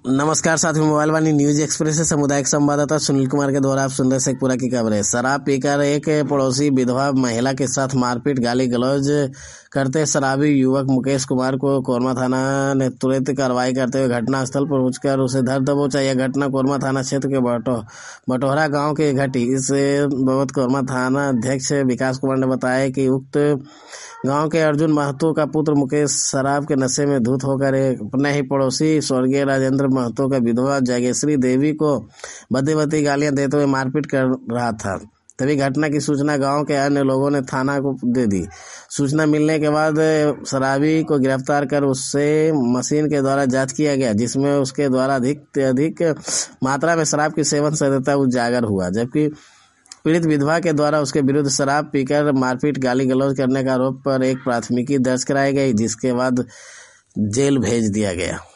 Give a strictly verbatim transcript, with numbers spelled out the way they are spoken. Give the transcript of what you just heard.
नमस्कार साथियों, मोबाइल वाणी news express से सामुदायिक संवाददाता सुनील कुमार के द्वारा आप सुन रहे शेखपुरा की खबर है। शराब पीकर एक पड़ोसी विधवा महिला के साथ मारपीट गाली गलौज करते शराबी युवक मुकेश कुमार को कोरमा थाना ने तुरंत कार्रवाई करते हुए घटनास्थल पर पहुंचकर उसे धर दबोचा। यह घटना कोरमा थाना क्षेत्र के बटो बटोहरा गाँव के घटी। इस बाबत कोरमा थाना अध्यक्ष विकास कुमार ने बताया कि उक्त गांव के अर्जुन महतो का पुत्र मुकेश शराब के नशे में धुत होकर अपने ही पड़ोसी स्वर्गीय राजेंद्र महतो का विधवा जागेश्री देवी को बदी बदी गालियां देते हुए मारपीट कर रहा था। तभी घटना की सूचना गांव के अन्य लोगों ने थाना को दे दी। सूचना मिलने के बाद शराबी को गिरफ्तार कर उससे मशीन के द्वारा जांच किया गया, जिसमें उसके द्वारा अधिक से अधिक मात्रा में शराब की सेवन सत्यता उजागर हुआ। जबकि पीड़ित विधवा के द्वारा उसके विरुद्ध शराब पीकर मारपीट गाली गलौज करने का आरोप पर एक प्राथमिकी दर्ज कराई गई, जिसके बाद जेल भेज दिया गया।